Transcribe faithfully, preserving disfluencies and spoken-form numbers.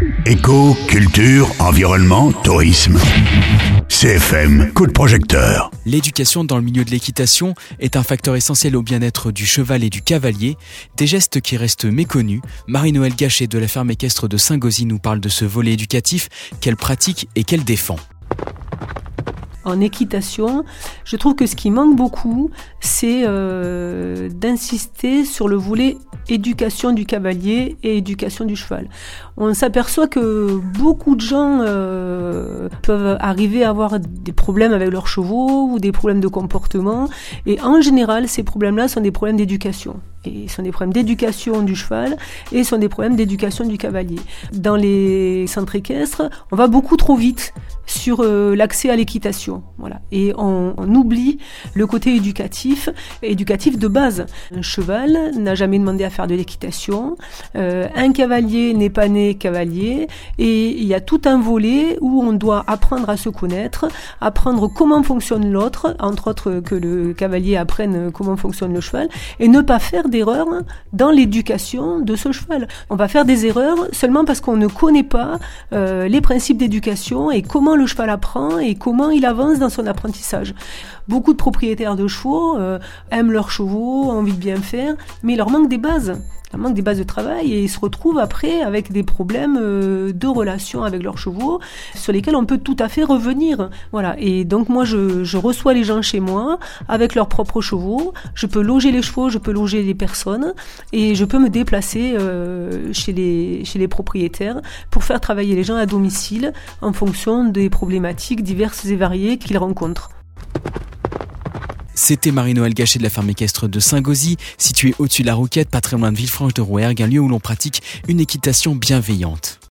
Éco, culture, environnement, tourisme. C F M, coup de projecteur. L'éducation dans le milieu de l'équitation est un facteur essentiel au bien-être du cheval et du cavalier, des gestes qui restent méconnus. Marie-Noëlle Gachet de la ferme équestre de Saint-Gauzy nous parle de ce volet éducatif qu'elle pratique et qu'elle défend. En équitation, je trouve que ce qui manque beaucoup, c'est euh, d'insister sur le volet éducation du cavalier et éducation du cheval. On s'aperçoit que beaucoup de gens euh, peuvent arriver à avoir des problèmes avec leurs chevaux ou des problèmes de comportement. Et en général, ces problèmes-là sont des problèmes d'éducation. Et sont des problèmes d'éducation du cheval et sont des problèmes d'éducation du cavalier. Dans les centres équestres, on va beaucoup trop vite sur euh, l'accès à l'équitation. Voilà. Et on, on oublie le côté éducatif, éducatif de base. Un cheval n'a jamais demandé à faire de l'équitation. Euh, un cavalier n'est pas né cavalier. Et il y a tout un volet où on doit apprendre à se connaître, apprendre comment fonctionne l'autre, entre autres que le cavalier apprenne comment fonctionne le cheval, et ne pas faire d'erreurs dans l'éducation de ce cheval. On va faire des erreurs seulement parce qu'on ne connaît pas euh, les principes d'éducation et comment le cheval apprend et comment il avance dans son apprentissage. Beaucoup de propriétaires de chevaux euh, aiment leurs chevaux, ont envie de bien faire, mais il leur manque des bases. Il manque des bases de travail et ils se retrouvent après avec des problèmes de relation avec leurs chevaux sur lesquels on peut tout à fait revenir. Voilà. Et donc moi je, je reçois les gens chez moi avec leurs propres chevaux, je peux loger les chevaux, je peux loger les personnes et je peux me déplacer euh, chez les, chez les propriétaires pour faire travailler les gens à domicile en fonction des problématiques diverses et variées qu'ils rencontrent. C'était Marie-Noëlle Gachet de la ferme équestre de Saint-Gauzy, située au-dessus de la Rouquette, pas très loin de Villefranche de Rouergue, un lieu où l'on pratique une équitation bienveillante.